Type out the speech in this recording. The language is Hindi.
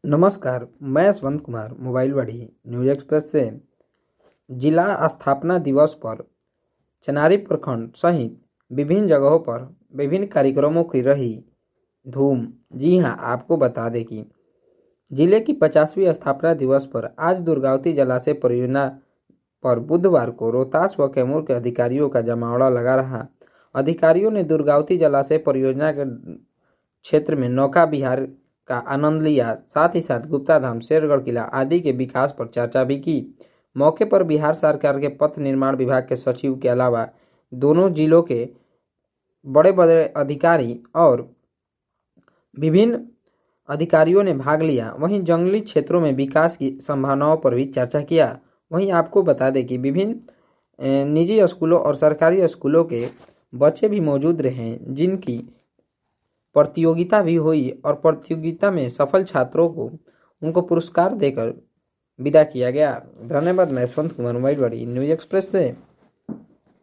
नमस्कार, मैं यशवंत कुमार मोबाइलवाड़ी न्यूज एक्सप्रेस से जिला स्थापना दिवस पर चनारी प्रखंड सहित विभिन्न जगहों पर विभिन्न कार्यक्रमों की रही धूम। जी हां, आपको बता दें कि जिले की 50वीं स्थापना दिवस पर आज दुर्गावती जलाशय परियोजना पर बुधवार को रोहतास व कैमूर के अधिकारियों का जमावड़ा लगा रहा। अधिकारियों ने दुर्गावती जलाशय परियोजना के क्षेत्र में नौका विहार का आनंद लिया। साथ ही साथ गुप्ता धाम, शेरगढ़ किला आदि के विकास पर चर्चा भी की। मौके पर बिहार सरकार के पथ निर्माण विभाग के सचिव के अलावा दोनों जिलों के बड़े बड़े अधिकारी और विभिन्न अधिकारियों ने भाग लिया। वहीं जंगली क्षेत्रों में विकास की संभावनाओं पर भी चर्चा किया। वहीं आपको बता दें कि विभिन्न निजी स्कूलों और सरकारी स्कूलों के बच्चे भी मौजूद रहे, जिनकी प्रतियोगिता भी हुई और प्रतियोगिता में सफल छात्रों को उनको पुरस्कार देकर विदा किया गया। धन्यवाद। मैं यशवंत कुमार मोबाइलवाड़ी न्यूज एक्सप्रेस से।